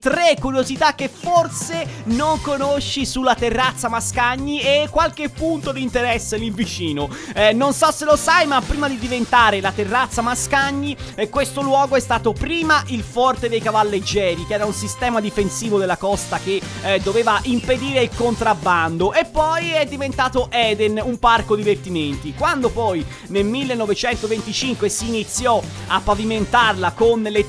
3 curiosità che forse non conosci sulla terrazza Mascagni e qualche punto di interesse lì vicino. Non so se lo sai, ma prima di diventare la terrazza Mascagni, questo luogo è stato prima il Forte dei Cavalleggeri, che era un sistema difensivo della costa che doveva impedire il contrabbando, e poi è diventato Eden, un parco divertimenti. Quando poi nel 1925 si iniziò a pavimentarla con le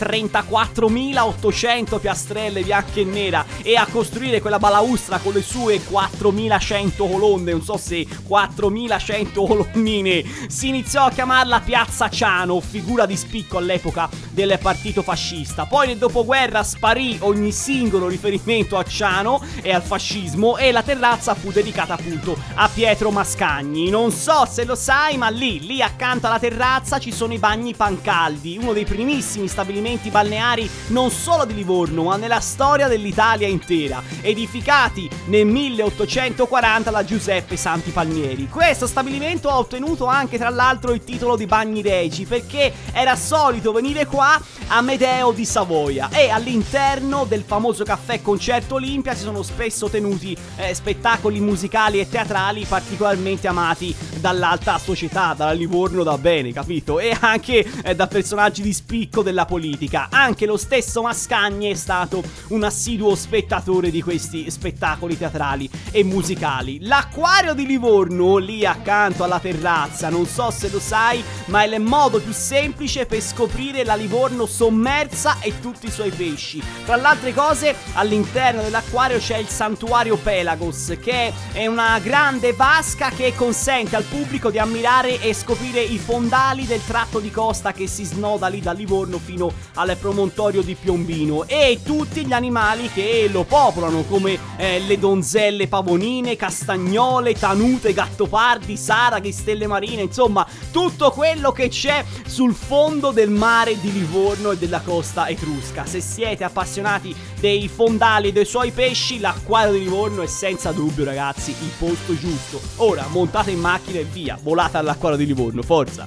34.800 piastrelle bianche e nera e a costruire quella balaustra con le sue 4.100 colonne, non so se 4.100 colonnine, si iniziò a chiamarla Piazza Ciano, figura di spicco all'epoca del partito fascista. Poi nel dopoguerra sparì ogni singolo riferimento a Ciano e al fascismo e la terrazza fu dedicata appunto a Pietro Mascagni. Non so se lo sai, ma lì accanto alla terrazza ci sono i bagni Pancaldi, uno dei primissimi stabilimenti balneari non solo di Livorno ma nella storia dell'Italia intera, edificati nel 1840 da Giuseppe Santi Palmieri. Questo stabilimento ha ottenuto anche tra l'altro il titolo di Bagni Regi perché era solito venire qua Amedeo di Savoia, e all'interno del famoso caffè Concerto Olimpia si sono spesso tenuti spettacoli musicali e teatrali particolarmente amati dall'alta società, dalla Livorno da bene, capito? E anche da personaggi di spicco della politica. Anche lo stesso Mascagni è stato un assiduo spettatore di questi spettacoli teatrali e musicali. L'acquario di Livorno, lì accanto alla terrazza, non so se lo sai, ma è il modo più semplice per scoprire la Livorno sommersa e tutti i suoi pesci. Tra le altre cose, all'interno dell'acquario c'è il santuario Pelagos, che è una grande vasca che consente al pubblico di ammirare e scoprire i fondali del tratto di costa che si snoda lì da Livorno fino al promontorio di Piombino, e tutti gli animali che lo popolano, come le donzelle pavonine, castagnole, tanute, gattopardi, saraghe, stelle marine, insomma tutto quello che c'è sul fondo del mare di Livorno e della costa etrusca. Se siete appassionati dei fondali e dei suoi pesci, l'acquario di Livorno è senza dubbio, ragazzi, il posto giusto. Ora montate in macchina e via, volate all'acquario di Livorno, forza!